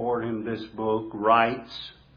Lord in this book writes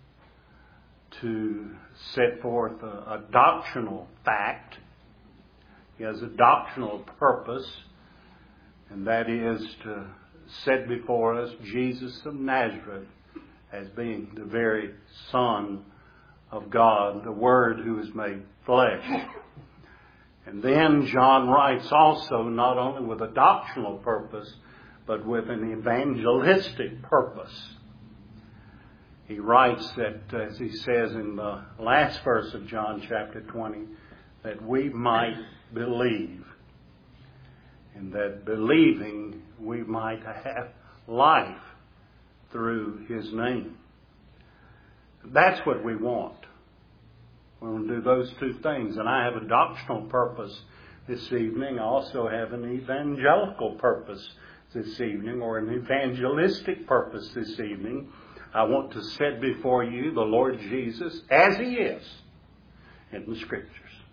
to set forth a doctrinal fact. He has a doctrinal purpose, and that is to set before us Jesus of Nazareth as being the very Son of God, the Word who is made flesh. And then John writes also not only with a doctrinal purpose, but with an evangelistic purpose. He writes that, as he says in the last verse of John chapter 20, that we might believe, and that believing we might have life through His name. That's what we want. We want to do those two things. And I have a doctrinal purpose this evening. I also have an evangelical purpose this evening, or an evangelistic purpose this evening. I want to set before you the Lord Jesus as He is in the Scriptures.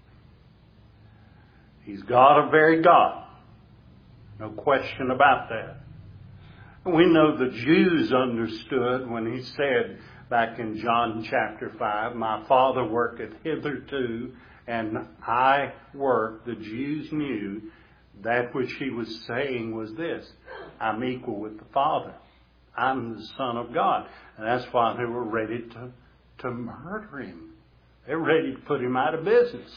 He's God of very God. No question about that. We know the Jews understood when He said back in John chapter 5, my Father worketh hitherto, and I work. The Jews knew that which He was saying was this: I'm equal with the Father. I'm the Son of God. And that's why they were ready to murder Him. They were ready to put Him out of business.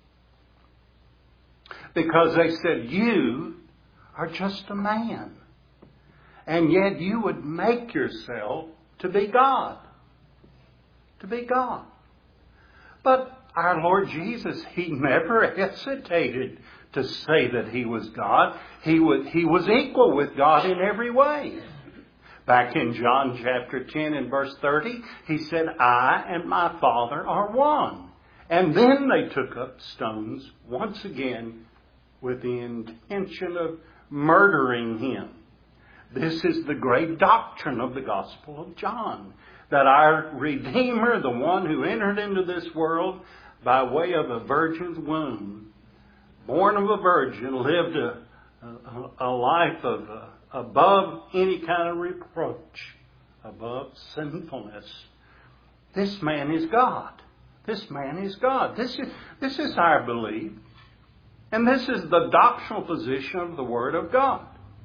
Because they said, you are just a man. And yet you would make yourself to be God. To be God. But our Lord Jesus, He never hesitated to say that He was God. He was equal with God in every way. Back in John chapter 10 and verse 30, He said, I and my Father are one. And then they took up stones once again with the intention of murdering Him. This is the great doctrine of the Gospel of John, that our Redeemer, the one who entered into this world by way of a virgin's womb, born of a virgin, lived a life of above any kind of reproach, above sinfulness. This man is God. This man is God. This is our belief. And this is the doctrinal position of the Word of God.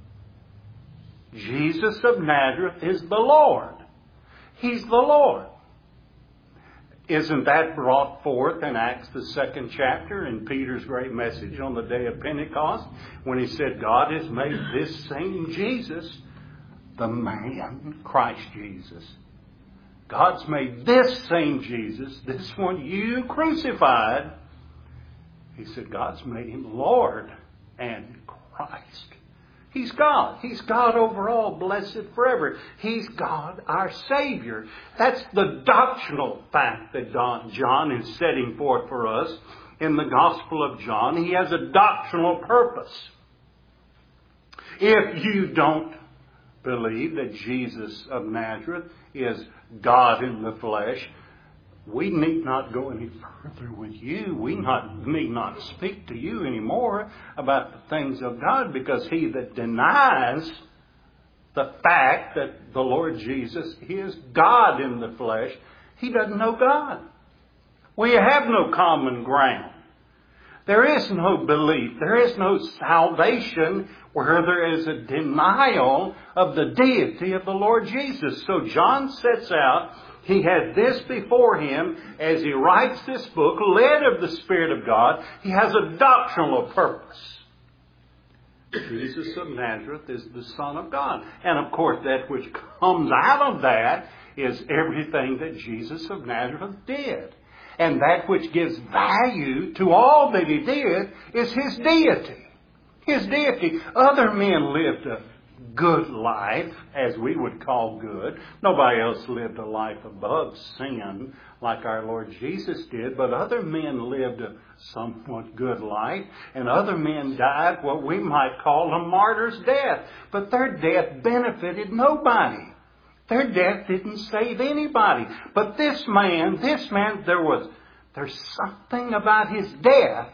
Jesus of Nazareth is the Lord. He's the Lord. Isn't that brought forth in Acts the 2nd chapter in Peter's great message on the day of Pentecost, when he said, God has made this same Jesus the man, Christ Jesus. God's made this same Jesus, this one you crucified. He said, God's made Him Lord and Christ. He's God. He's God over all, blessed forever. He's God, our Savior. That's the doctrinal fact that John is setting forth for us in the Gospel of John. He has a doctrinal purpose. If you don't believe that Jesus of Nazareth is God in the flesh, we need not go any further with you. We need not speak to you anymore about the things of God, because he that denies the fact that the Lord Jesus is God in the flesh, he doesn't know God. We have no common ground. There is no belief. There is no salvation where there is a denial of the deity of the Lord Jesus. So John sets out. He had this before him as he writes this book, led of the Spirit of God. He has a doctrinal purpose. Jesus of Nazareth is the Son of God. And of course, that which comes out of that is everything that Jesus of Nazareth did. And that which gives value to all that He did is His deity. His deity. Other men lived a good life, as we would call good. Nobody else lived a life above sin like our Lord Jesus did. But other men lived a somewhat good life. And other men died what we might call a martyr's death. But their death benefited nobody. Their death didn't save anybody. But this man, there's something about his death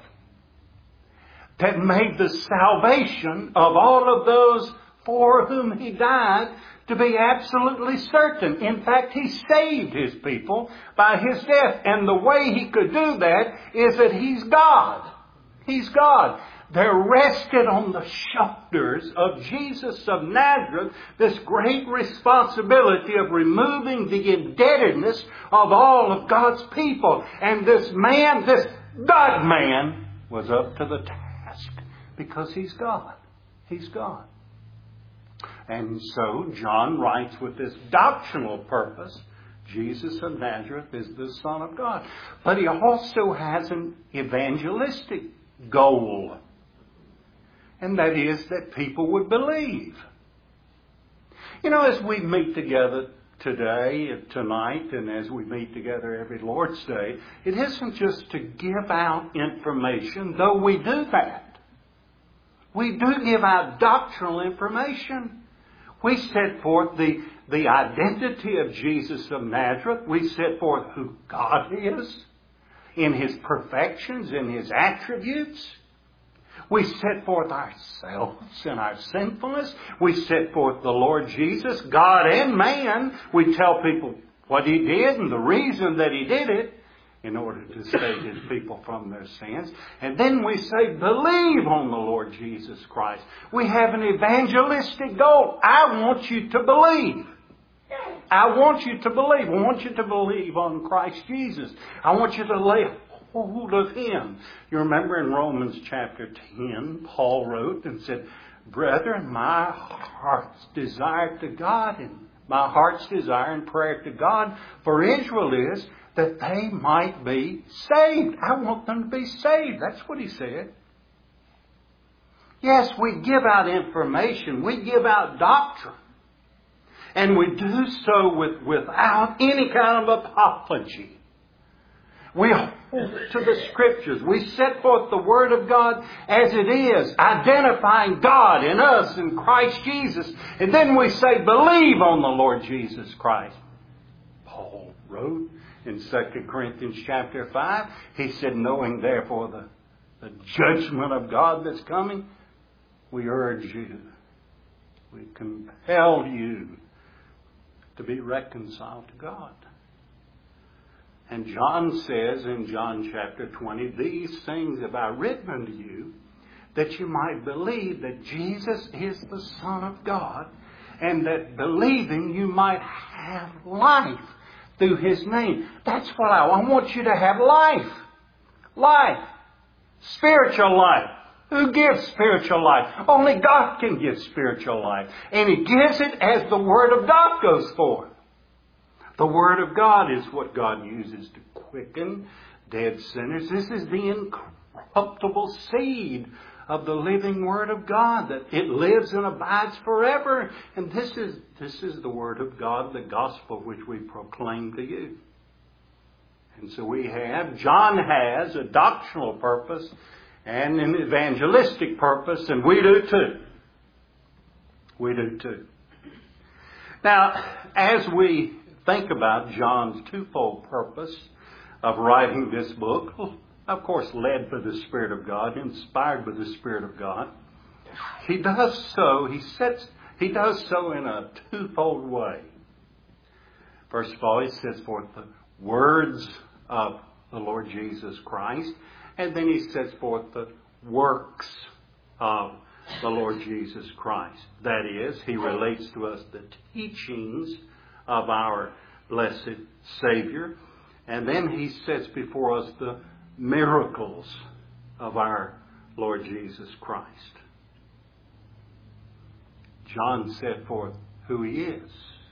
that made the salvation of all of those for whom he died to be absolutely certain. In fact, He saved His people by His death. And the way He could do that is that He's God. He's God. There rested on the shoulders of Jesus of Nazareth this great responsibility of removing the indebtedness of all of God's people. And this man, this God-man, was up to the task because He's God. He's God. And so John writes with this doctrinal purpose. Jesus of Nazareth is the Son of God. But he also has an evangelistic goal. And that is that people would believe. You know, as we meet together today, tonight, and as we meet together every Lord's Day, it isn't just to give out information, though we do that. We do give out doctrinal information. We set forth the identity of Jesus of Nazareth. We set forth who God is in His perfections, in His attributes. We set forth ourselves and our sinfulness. We set forth the Lord Jesus, God and man. We tell people what He did and the reason that He did it in order to save His people from their sins. And then we say, believe on the Lord Jesus Christ. We have an evangelistic goal. I want you to believe. I want you to believe. I want you to believe on Christ Jesus. I want you to lay hold of Him. You remember in Romans chapter 10, Paul wrote and said, brethren, my heart's desire to God and my heart's desire and prayer to God for Israel is that they might be saved. I want them to be saved. That's what he said. Yes, we give out information. We give out doctrine. And we do so without any kind of apology. We hold to the Scriptures. We set forth the Word of God as it is, identifying God in us in Christ Jesus. And then we say, believe on the Lord Jesus Christ. Paul wrote in 2 Corinthians chapter 5, he said, knowing therefore the judgment of God that's coming, we urge you, we compel you to be reconciled to God. And John says in John chapter 20, these things have I written unto you, that you might believe that Jesus is the Son of God, and that believing you might have life through His name. That's what I want you to have life. Life. Spiritual life. Who gives spiritual life? Only God can give spiritual life. And He gives it as the Word of God goes forth. The Word of God is what God uses to quicken dead sinners. This is the incorruptible seed of the living Word of God, that it lives and abides forever. And this is the Word of God, the gospel which we proclaim to you. And so John has a doctrinal purpose and an evangelistic purpose, and we do too. We do too. Now, as we think about John's twofold purpose of writing this book, of course led by the Spirit of God, inspired by the Spirit of God, he does so in a twofold way. First of all, he sets forth the words of the Lord Jesus Christ, and then he sets forth the works of the Lord Jesus Christ. That is, he relates to us the teachings of our blessed Savior, and then he sets before us the miracles of our Lord Jesus Christ. John set forth who He is,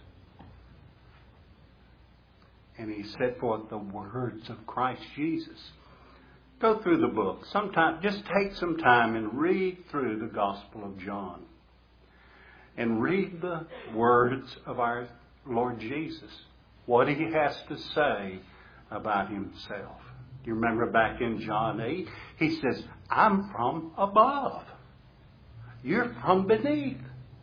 and he set forth the words of Christ Jesus. Go through the book. Just take some time and read through the Gospel of John. And read the words of our Lord Jesus. What He has to say about Himself. Do you remember back in John 8? He says, I'm from above. You're from beneath.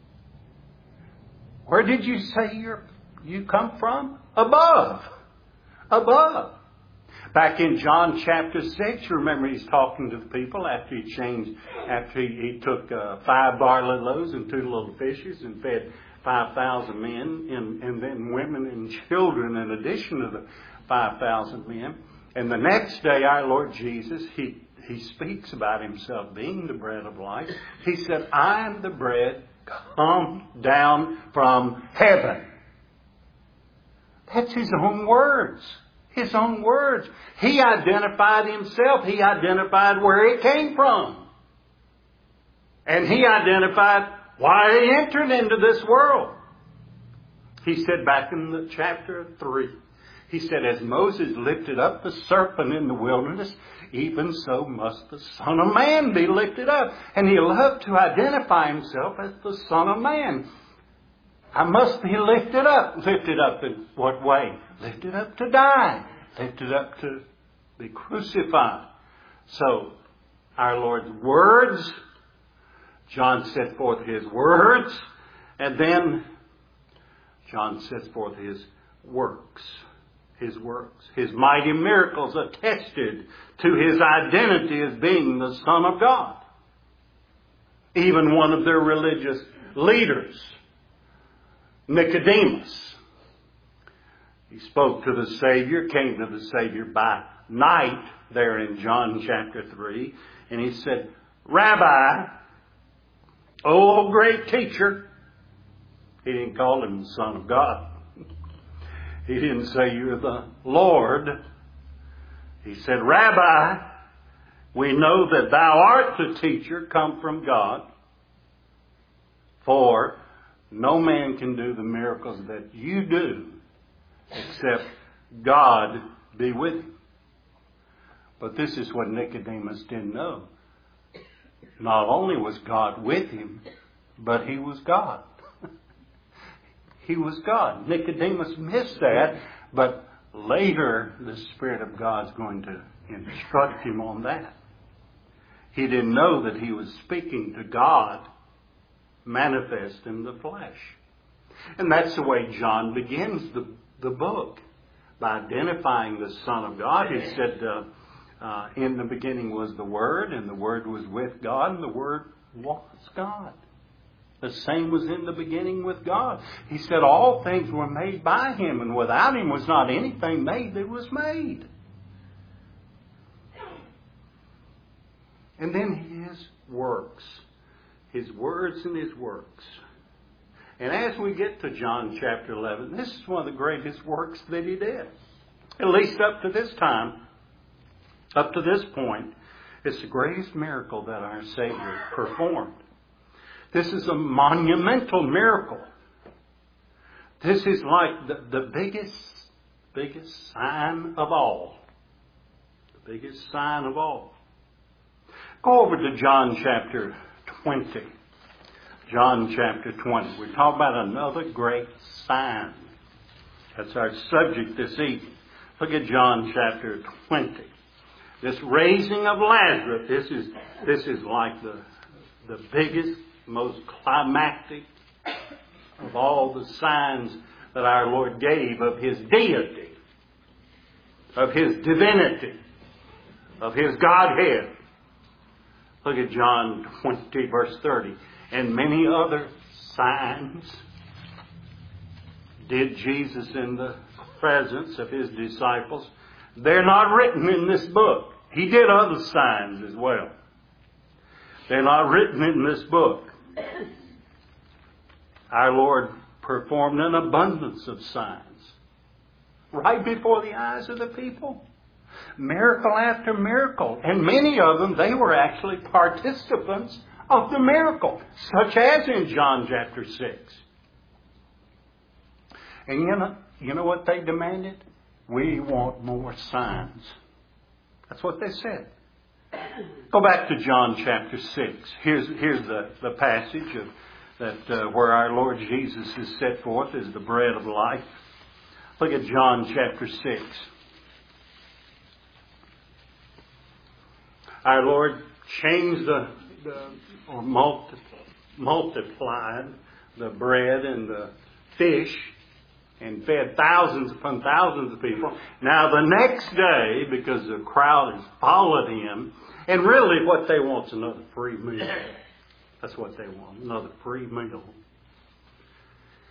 Where did you say you come from? Above. Above. Back in John chapter 6, you remember He's talking to the people after He took 5 barley loaves and 2 little fishes and fed 5,000 men and then women and children in addition to the 5,000 men. And the next day, our Lord Jesus, He speaks about Himself being the bread of life. He said, I am the bread come down from heaven. That's His own words. His own words. He identified Himself. He identified where He came from. And He identified why He entered into this world. He said back in the chapter 3, He said, as Moses lifted up the serpent in the wilderness, even so must the Son of Man be lifted up. And He loved to identify Himself as the Son of Man. I must be lifted up. Lifted up in what way? Lifted up to die. Lifted up to be crucified. So, our Lord's words, John set forth His words, and then John sets forth His works. His works. His mighty miracles attested to His identity as being the Son of God. Even one of their religious leaders, Nicodemus, he spoke to the Savior, came to the Savior by night there in John chapter 3, and he said, Rabbi, oh great teacher. He didn't call Him the Son of God. He didn't say, you're the Lord. He said, Rabbi, we know that thou art the teacher come from God, for no man can do the miracles that you do except God be with him. But this is what Nicodemus didn't know. Not only was God with him, but He was God. He was God. Nicodemus missed that, but later the Spirit of God's going to instruct him on that. He didn't know that he was speaking to God manifest in the flesh. And that's the way John begins the book, by identifying the Son of God. He said, in the beginning was the Word, and the Word was with God, and the Word was God. The same was in the beginning with God. He said all things were made by Him, and without Him was not anything made that was made. And then His works. His words and His works. And as we get to John chapter 11, this is one of the greatest works that He did. At least up to this time, up to this point, it's the greatest miracle that our Savior performed. This is a monumental miracle. This is like the biggest sign of all. The biggest sign of all. Go over to John chapter 20. John chapter 20. We're talking about another great sign. That's our subject this evening. Look at John chapter 20. This raising of Lazarus, this is like the biggest, most climactic of all the signs that our Lord gave of His deity, of His divinity, of His Godhead. Look at John 20 verse 30. And many other signs did Jesus in the presence of His disciples. They're not written in this book. He did other signs as well. They're not written in this book. Our Lord performed an abundance of signs right before the eyes of the people. Miracle after miracle. And many of them, they were actually participants of the miracle, such as in John chapter 6. And you know what they demanded? We want more signs. That's what they said. Go back to John chapter 6. Here's the passage where our Lord Jesus is set forth as the bread of life. Look at John chapter 6. Our Lord changed or multiplied the bread and the fish and fed thousands upon thousands of people. Now the next day, because the crowd has followed Him, and really what they want is another free meal. That's what they want, another free meal.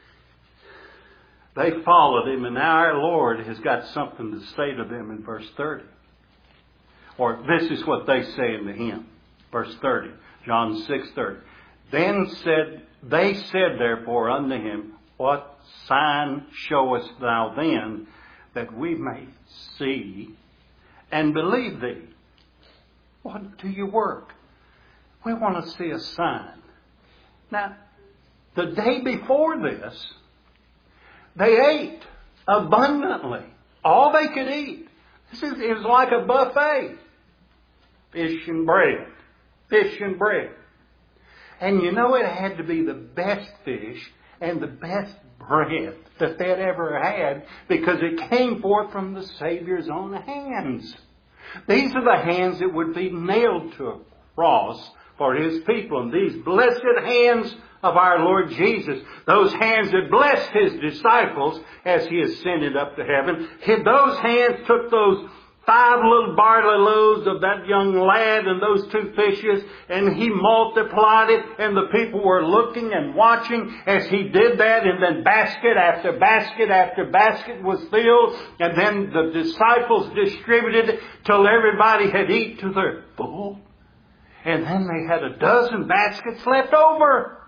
They followed him, and now our Lord has got something to say to them in verse 30. Or this is what they say in the hymn. Verse 30. John 6:30. They said therefore unto him, What sign showest thou then, that we may see and believe thee? What do you work? We want to see a sign. Now, the day before this, they ate abundantly. All they could eat. It was like a buffet. Fish and bread. Fish and bread. And you know, it had to be the best fish and the best bread that they'd ever had, because it came forth from the Savior's own hands. These are the hands that would be nailed to a cross for His people. And these blessed hands of our Lord Jesus, those hands that blessed His disciples as He ascended up to heaven, those hands took those 5 little barley loaves of that young lad and those 2 fishes, and He multiplied it, and the people were looking and watching as He did that, and then basket after basket after basket was filled, and then the disciples distributed it till everybody had eaten to their full, and then they had a dozen baskets left over.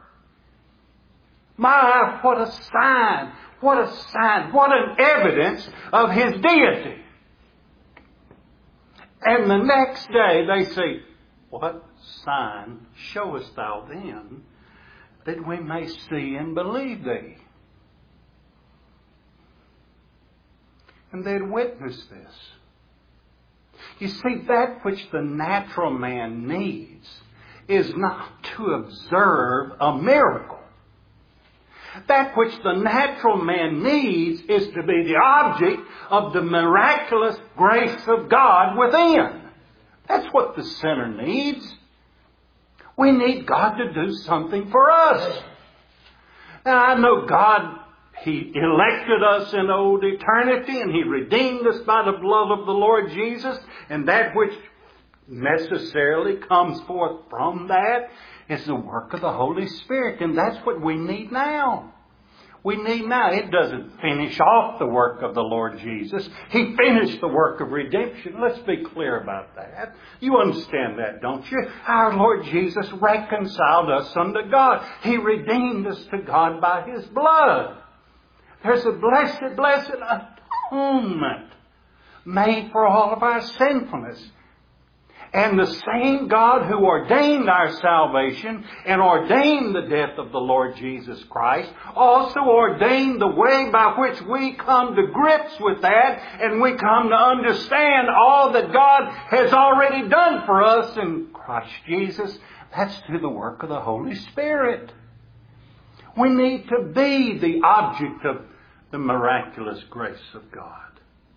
My, what a sign! What a sign! What an evidence of His deity! And the next day they say, What sign showest thou then, that we may see and believe thee? And they'd witnessed this. You see, that which the natural man needs is not to observe a miracle. That which the natural man needs is to be the object of the miraculous grace of God within. That's what the sinner needs. We need God to do something for us. Now, I know God, He elected us in old eternity, and He redeemed us by the blood of the Lord Jesus, and that which necessarily comes forth from that is the work of the Holy Spirit. And that's what we need now. We need now. It doesn't finish off the work of the Lord Jesus. He finished the work of redemption. Let's be clear about that. You understand that, don't you? Our Lord Jesus reconciled us unto God. He redeemed us to God by His blood. There's a blessed, blessed atonement made for all of our sinfulness. And the same God who ordained our salvation and ordained the death of the Lord Jesus Christ also ordained the way by which we come to grips with that, and we come to understand all that God has already done for us in Christ Jesus. That's through the work of the Holy Spirit. We need to be the object of the miraculous grace of God.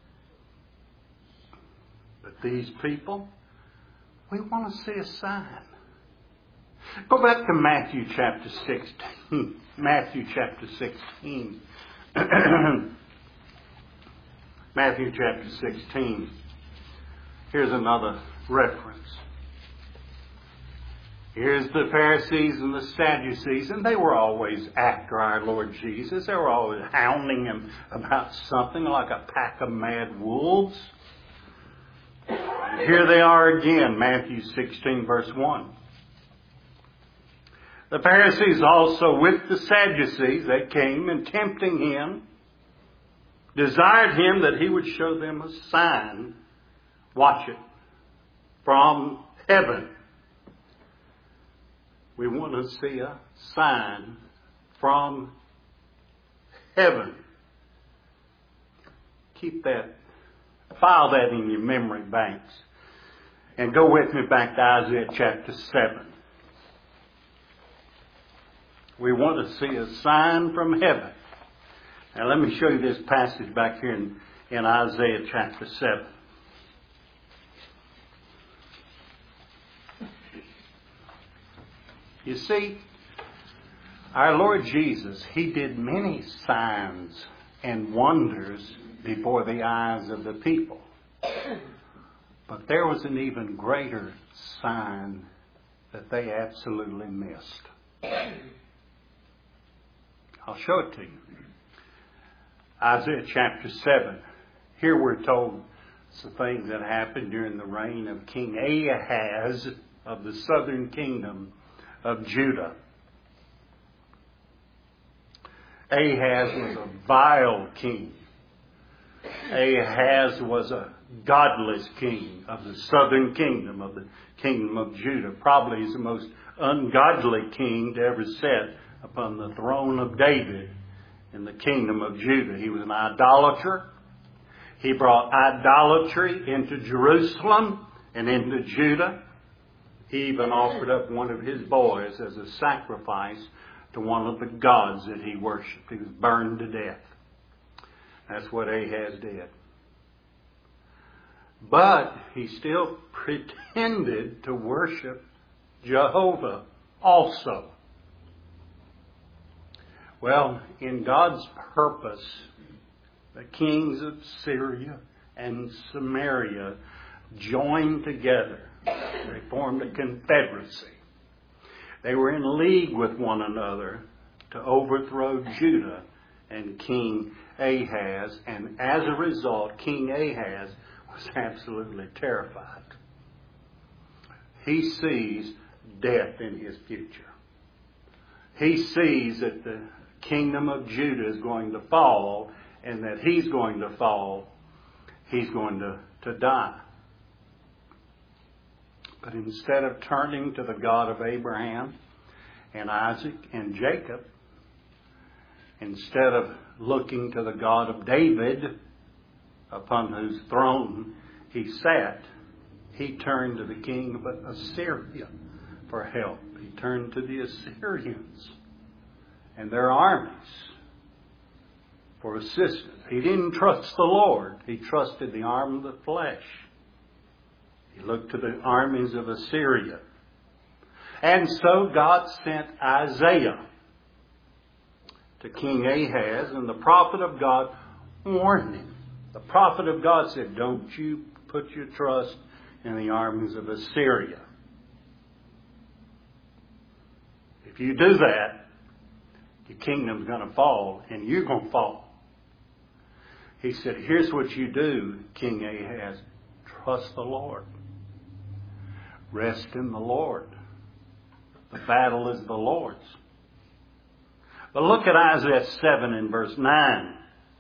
But these people, we want to see a sign. Go back to Matthew chapter 16. Matthew chapter 16. Matthew chapter 16. Here's another reference. Here's the Pharisees and the Sadducees, and they were always after our Lord Jesus. They were always hounding Him about something like a pack of mad wolves. Here they are again, Matthew 16, verse 1. The Pharisees also with the Sadducees, they came and tempting Him, desired Him that He would show them a sign, watch it, from heaven. We want to see a sign from heaven. Keep that. File that in your memory banks. And go with me back to Isaiah chapter 7. We want to see a sign from heaven. Now let me show you this passage back here in Isaiah chapter 7. You see, our Lord Jesus, He did many signs and wonders before the eyes of the people. But there was an even greater sign that they absolutely missed. I'll show it to you. Isaiah chapter 7. Here we're told some things that happened during the reign of King Ahaz of the southern kingdom of Judah. Ahaz was a vile king. Ahaz was a godless king of the southern kingdom, of the kingdom of Judah. Probably he's the most ungodly king to ever sit upon the throne of David in the kingdom of Judah. He was an idolater. He brought idolatry into Jerusalem and into Judah. He even offered up one of his boys as a sacrifice to one of the gods that he worshipped. He was burned to death. That's what Ahaz did. But he still pretended to worship Jehovah also. Well, in God's purpose, the kings of Syria and Samaria joined together. They formed a confederacy. They were in league with one another to overthrow Judah and King Ahaz. And as a result, King Ahaz was absolutely terrified. He sees death in his future. He sees that the kingdom of Judah is going to fall, and that he's going to fall. He's going to die. But instead of turning to the God of Abraham and Isaac and Jacob, instead of looking to the God of David, upon whose throne he sat, he turned to the king of Assyria for help. He turned to the Assyrians and their armies for assistance. He didn't trust the Lord. He trusted the arm of the flesh. He looked to the armies of Assyria. And so God sent Isaiah to King Ahaz, and the prophet of God warned him. The prophet of God said, don't you put your trust in the armies of Assyria. If you do that, your kingdom's going to fall, and you're going to fall. He said, here's what you do, King Ahaz. Trust the Lord. Rest in the Lord. The battle is the Lord's. But look at Isaiah 7 and verse 9.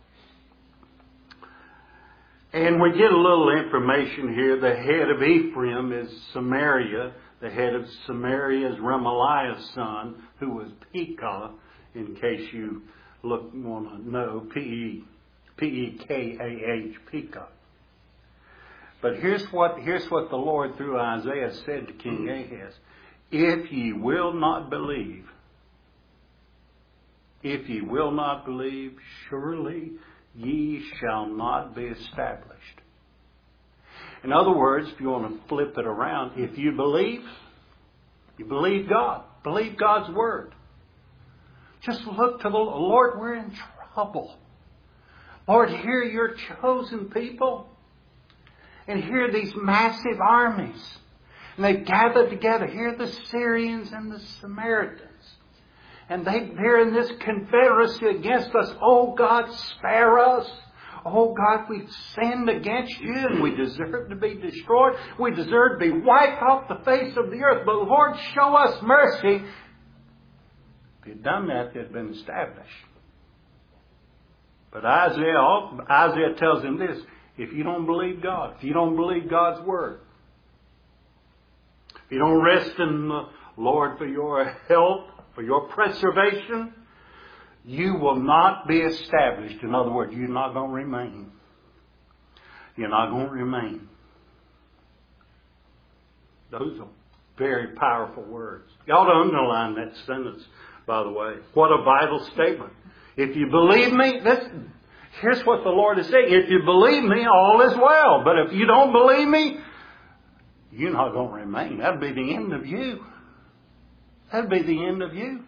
And we get a little information here. The head of Ephraim is Samaria. The head of Samaria is Remaliah's son, who was Pekah, in case you want to know. P-E-K-A-H, Pekah. But here's what the Lord through Isaiah said to King Ahaz. If ye will not believe, surely ye shall not be established. In other words, if you want to flip it around, if you believe God. Believe God's word. Just look to the Lord. We're in trouble. Lord, here your chosen people. And here are these massive armies. And they've gathered together. Here are the Syrians and the Samaritans. And they're in this confederacy against us. Oh God, spare us. Oh God, we've sinned against you and we deserve to be destroyed. We deserve to be wiped off the face of the earth. But Lord, show us mercy. If you'd done that, they'd been established. But Isaiah tells him this. If you don't believe God, if you don't believe God's word, if you don't rest in the Lord for your help, for your preservation, you will not be established. In other words, you're not going to remain. You're not going to remain. Those are very powerful words. You ought to underline that sentence, by the way. What a vital statement. If you believe me, here's what the Lord is saying. If you believe me, all is well. But if you don't believe me, you're not going to remain. That'll be the end of you. That'll be the end of you.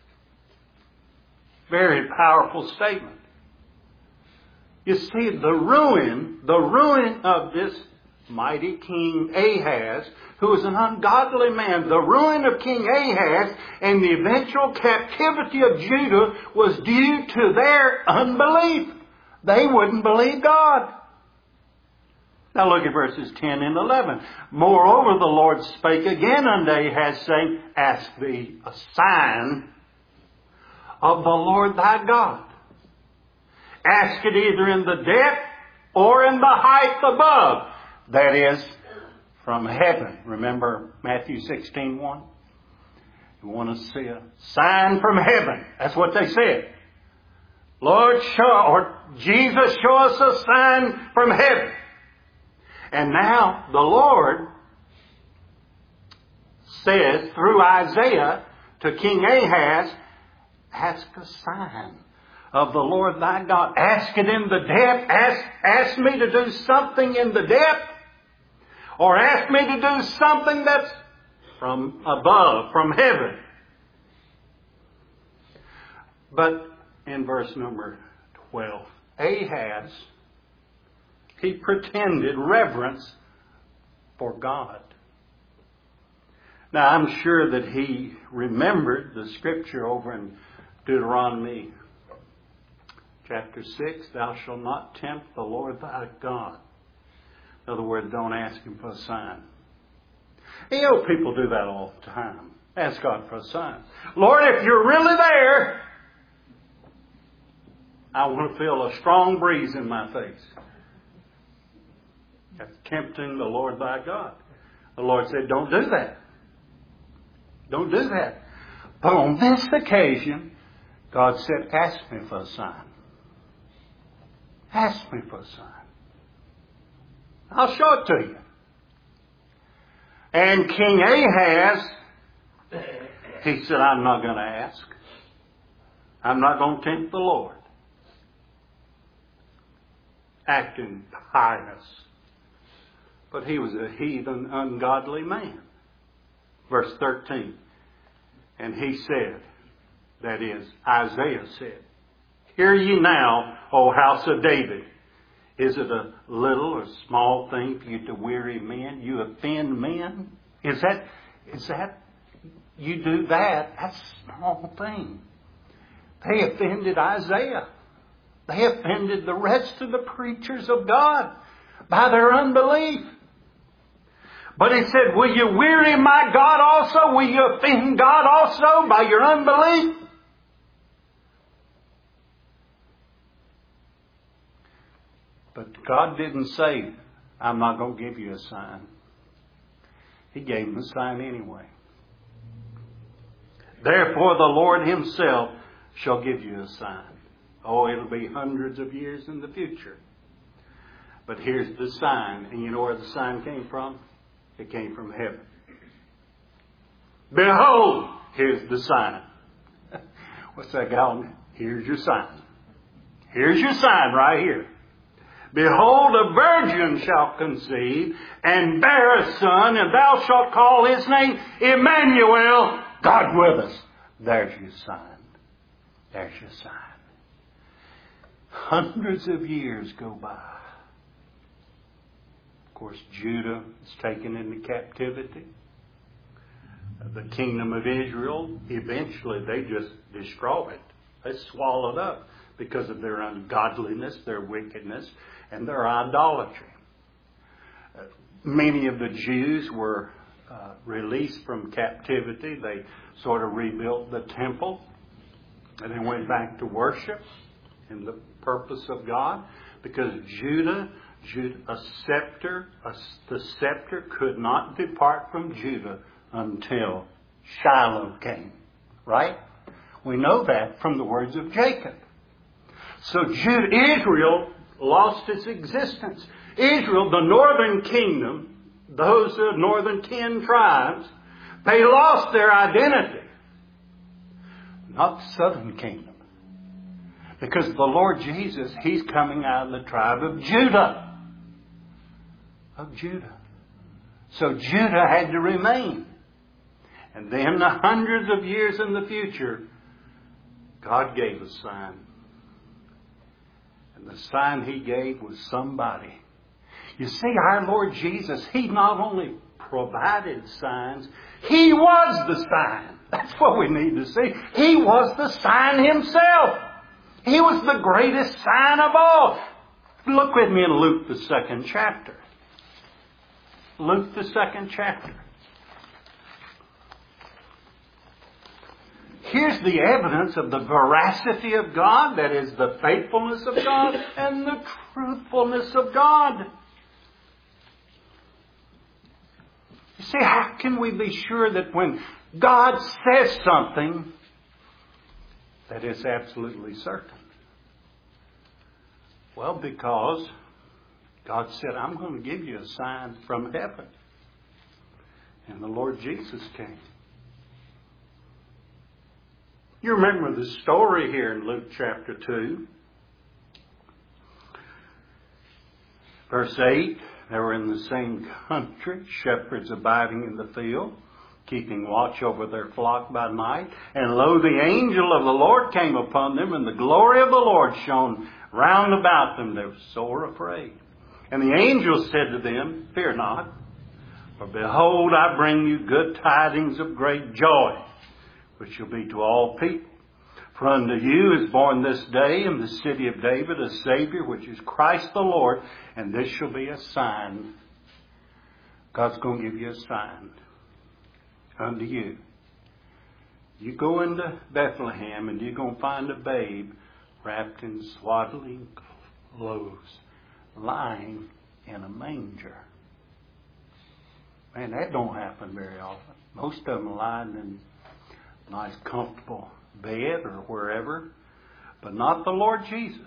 Very powerful statement. You see, the ruin of this mighty King Ahaz, who was an ungodly man, the ruin of King Ahaz and the eventual captivity of Judah was due to their unbelief. They wouldn't believe God. Now look at verses 10 and 11. Moreover, the Lord spake again unto Ahaz, saying, Ask thee a sign of the Lord thy God. Ask it either in the depth or in the height above. That is, from heaven. Remember Matthew 16:1? You want to see a sign from heaven. That's what they said. Lord, Jesus, show us a sign from heaven. And now the Lord says through Isaiah to King Ahaz, ask a sign of the Lord thy God. Ask it in the depth. Ask me to do something in the depth. Or ask me to do something that's from above, from heaven. But in verse number 12, Ahaz, he pretended reverence for God. Now I'm sure that he remembered the scripture over in Deuteronomy chapter 6, Thou shalt not tempt the Lord thy God. In other words, don't ask Him for a sign. You know, people do that all the time. Ask God for a sign. Lord, if you're really there, I want to feel a strong breeze in my face. That's tempting the Lord thy God. The Lord said, don't do that. Don't do that. But on this occasion, God said, ask me for a sign. Ask me for a sign. I'll show it to you. And King Ahaz, he said, I'm not going to ask. I'm not going to tempt the Lord. Acting pious. But he was a heathen, ungodly man. Verse 13. And he said, that is, Isaiah said, Hear ye now, O house of David. Is it a little or small thing for you to weary men? You offend men? Is that, you do that? That's a small thing. They offended Isaiah. They offended the rest of the preachers of God by their unbelief. But he said, will you weary my God also? Will you offend God also by your unbelief? But God didn't say, I'm not going to give you a sign. He gave him a sign anyway. Therefore the Lord Himself shall give you a sign. Oh, it'll be hundreds of years in the future. But here's the sign. And you know where the sign came from? It came from heaven. Behold, here's the sign. What's that gal? Here's your sign. Here's your sign right here. Behold, a virgin shall conceive and bear a son, and thou shalt call his name Emmanuel, God with us. There's your sign. There's your sign. Hundreds of years go by. Of course, Judah is taken into captivity. The kingdom of Israel, eventually they just destroyed. They swallowed up because of their ungodliness, their wickedness, and their idolatry. Many of the Jews were released from captivity. They sort of rebuilt the temple, and they went back to worship in the purpose of God, because Judah, the scepter could not depart from Judah until Shiloh came. Right? We know that from the words of Jacob. So Israel lost its existence. Israel, the northern kingdom, those northern 10 tribes, they lost their identity. Not the southern kingdom. Because the Lord Jesus, He's coming out of the tribe of Judah. Of Judah. So Judah had to remain. And then the hundreds of years in the future, God gave a sign. And the sign He gave was somebody. You see, our Lord Jesus, He not only provided signs, He was the sign. That's what we need to see. He was the sign Himself. He was the greatest sign of all. Look with me in Luke, the 2nd chapter. Luke, the 2nd chapter. Here's the evidence of the veracity of God, that is, the faithfulness of God and the truthfulness of God. You see, how can we be sure that when God says something, that it's absolutely certain? Well, because God said, I'm going to give you a sign from heaven. And the Lord Jesus came. You remember the story here in Luke chapter 2. Verse 8, they were in the same country, shepherds abiding in the field, keeping watch over their flock by night. And lo, the angel of the Lord came upon them, and the glory of the Lord shone round about them. They were sore afraid. And the angel said to them, Fear not, for behold, I bring you good tidings of great joy, which shall be to all people. For unto you is born this day in the city of David a Savior, which is Christ the Lord. And this shall be a sign. God's going to give you a sign unto you. You go into Bethlehem and you're going to find a babe wrapped in swaddling clothes, lying in a manger. Man, that don't happen very often. Most of them are lying in a nice, comfortable bed or wherever, but not the Lord Jesus.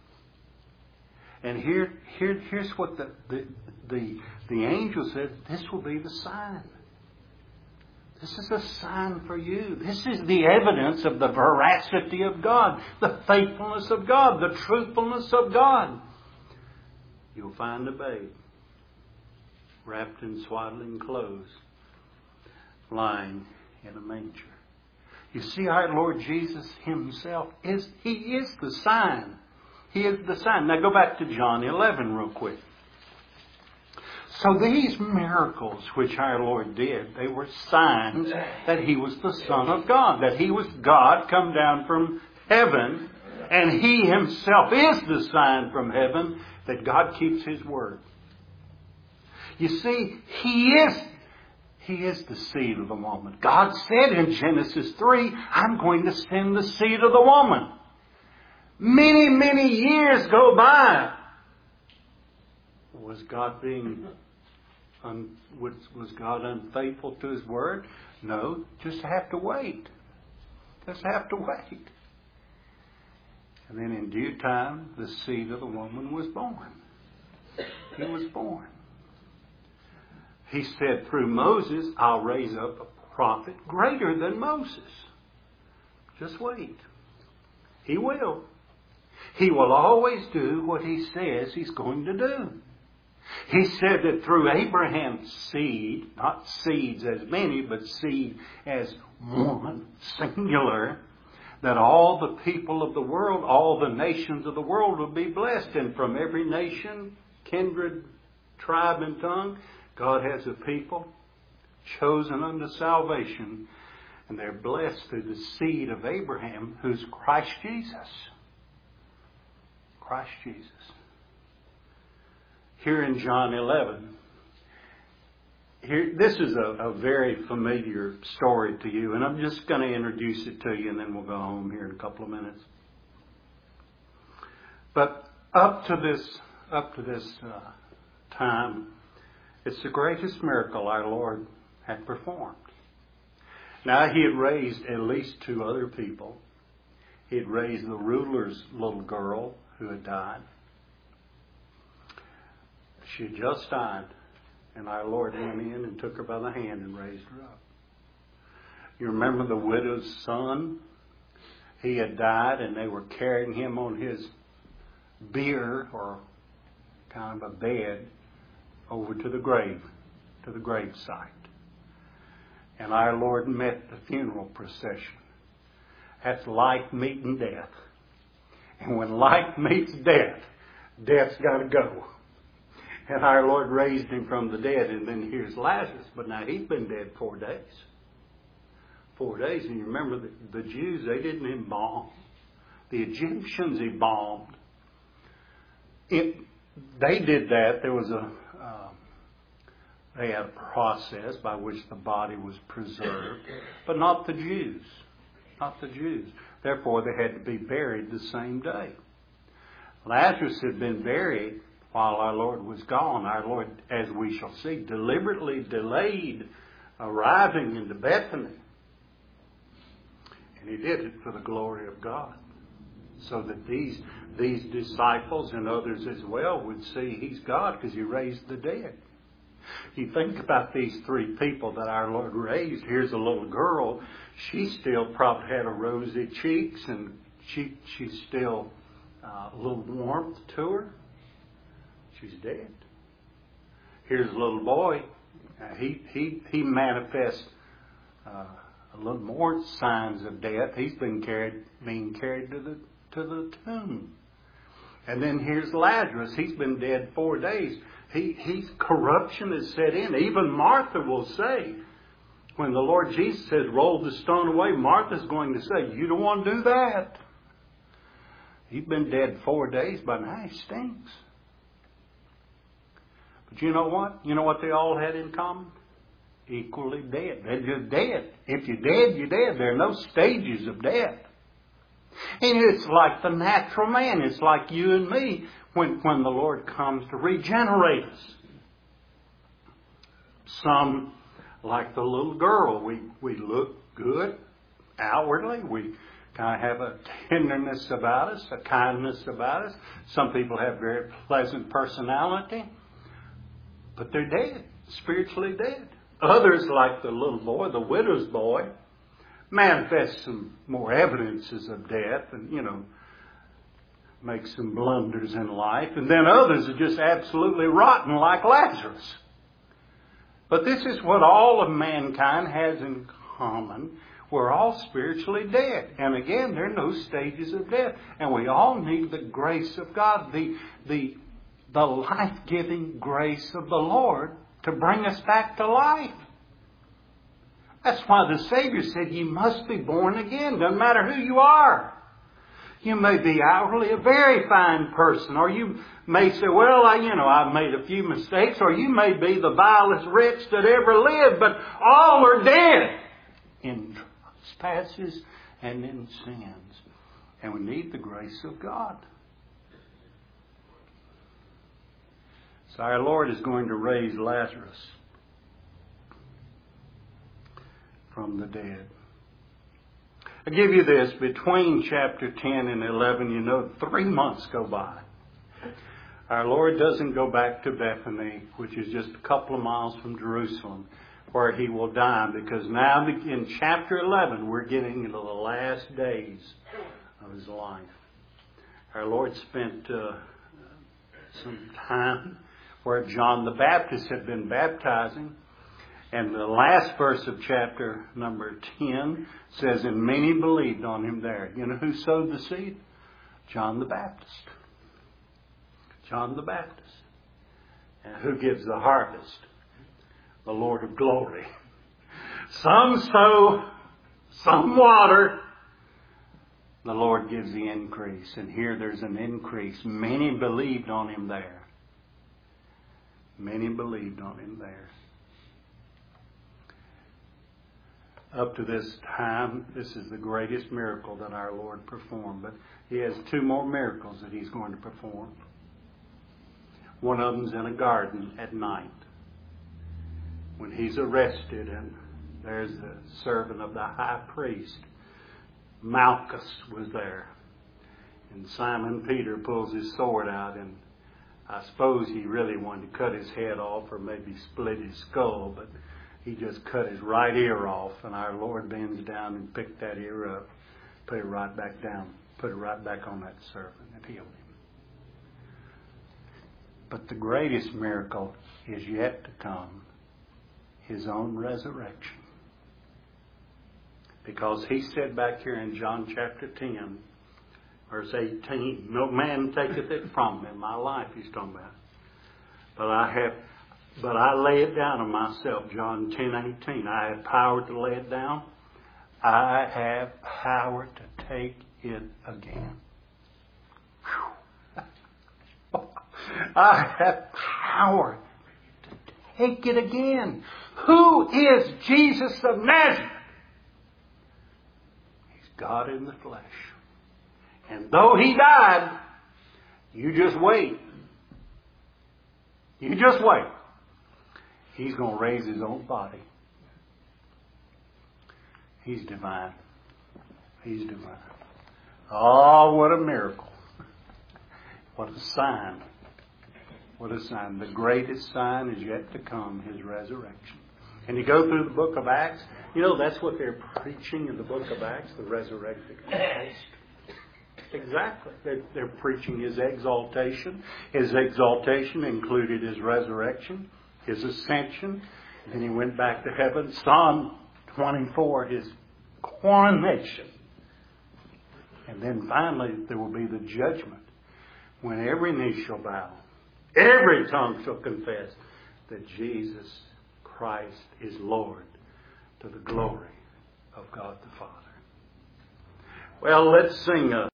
And here's what the angel said. This will be the sign. This is a sign for you. This is the evidence of the veracity of God, the faithfulness of God, the truthfulness of God. You'll find a babe wrapped in swaddling clothes, lying in a manger. You see, our Lord Jesus Himself He is the sign. He is the sign. Now go back to John 11 real quick. So these miracles which our Lord did, they were signs that He was the Son of God, that He was God come down from heaven, and He Himself is the sign from heaven that God keeps His word. You see, He is the seed of the woman. God said in Genesis 3, I'm going to send the seed of the woman. Many, many years go by. Was God was God unfaithful to His word? No, just have to wait. Just have to wait. And then in due time, the seed of the woman was born. He was born. He said through Moses, I'll raise up a prophet greater than Moses. Just wait. He will. He will always do what He says He's going to do. He said that through Abraham's seed, not seeds as many, but seed as one, singular, that all the people of the world, all the nations of the world will be blessed. And from every nation, kindred, tribe, and tongue, God has a people chosen unto salvation, and they're blessed through the seed of Abraham, who's Christ Jesus. Christ Jesus. Here in John 11, this is a very familiar story to you, and I'm just going to introduce it to you, and then we'll go home here in a couple of minutes. But up to this time, it's the greatest miracle our Lord had performed. Now, He had raised at least 2 other people. He had raised the ruler's little girl who had died. She had just died, and our Lord went in and took her by the hand and raised her up. You remember the widow's son? He had died, and they were carrying him on his bier, or kind of a bed, over to the grave site. And our Lord met the funeral procession. That's life meeting death. And when life meets death, death's got to go. And our Lord raised him from the dead. And then here's Lazarus. But now he's been dead 4 days. 4 days. And you remember the Jews, they didn't embalm The Egyptians embalmed. They did that. There was they had a process by which the body was preserved, but not the Jews. Not the Jews. Therefore, they had to be buried the same day. Lazarus had been buried while our Lord was gone. Our Lord, as we shall see, deliberately delayed arriving into Bethany. And He did it for the glory of God. So that these disciples and others as well would see He's God because He raised the dead. You think about these three people that our Lord raised. Here's a little girl. She still probably had a rosy cheeks and she's still a little warmth to her. She's dead. Here's a little boy. He manifests a little more signs of death. He's being carried to the tomb. And then here's Lazarus. He's been dead 4 days. Corruption has set in. Even Martha will say, when the Lord Jesus says, roll the stone away, Martha's going to say, you don't want to do that. He's been dead 4 days, but now he stinks. But you know what? You know what they all had in common? Equally dead. They're just dead. If you're dead, you're dead. There are no stages of death. And it's like the natural man. It's like you and me when the Lord comes to regenerate us. Some, like the little girl, we look good outwardly. We kind of have a tenderness about us, a kindness about us. Some people have very pleasant personality. But they're dead, spiritually dead. Others, like the little boy, the widow's boy, manifest some more evidences of death and, make some blunders in life. And then others are just absolutely rotten like Lazarus. But this is what all of mankind has in common. We're all spiritually dead. And again, there are no stages of death. And we all need the grace of God, the life-giving grace of the Lord to bring us back to life. That's why the Savior said you must be born again. Doesn't matter who you are. You may be outwardly a very fine person, or you may say, well, I've made a few mistakes, or you may be the vilest wretch that ever lived, but all are dead in trespasses and in sins. And we need the grace of God. So our Lord is going to raise Lazarus from the dead. I give you this, between chapter 10 and 11, 3 months go by. Our Lord doesn't go back to Bethany, which is just a couple of miles from Jerusalem, where He will die, because now in chapter 11, we're getting into the last days of His life. Our Lord spent some time where John the Baptist had been baptizing. And the last verse of chapter number 10 says, and many believed on Him there. You know who sowed the seed? John the Baptist. John the Baptist. And who gives the harvest? The Lord of glory. Some sow, some water. The Lord gives the increase. And here there's an increase. Many believed on Him there. Many believed on Him there. Up to this time, this is the greatest miracle that our Lord performed. But He has 2 more miracles that He's going to perform. One of them's in a garden at night, when He's arrested, and there's the servant of the high priest. Malchus was there. And Simon Peter pulls his sword out, and I suppose he really wanted to cut his head off or maybe split his skull, but he just cut his right ear off, and our Lord bends down and picked that ear up, put it right back down, put it right back on that servant, and healed him. But the greatest miracle is yet to come, His own resurrection. Because He said back here in John chapter 10, verse 18, no man taketh it from me. My life He's talking about. But I lay it down on myself. John 10:18. I have power to lay it down. I have power to take it again. Whew. I have power to take it again. Who is Jesus of Nazareth? He's God in the flesh. And though He died, you just wait. You just wait. He's going to raise His own body. He's divine. He's divine. Oh, what a miracle. What a sign. What a sign. The greatest sign is yet to come, His resurrection. And you go through the book of Acts, you know, that's what they're preaching in the book of Acts, the resurrected Christ. Exactly. They're preaching His exaltation. His exaltation included His resurrection, His ascension. Then He went back to heaven. Psalm 24, His coronation. And then finally there will be the judgment when every knee shall bow, every tongue shall confess that Jesus Christ is Lord, to the glory of God the Father. Well, let's sing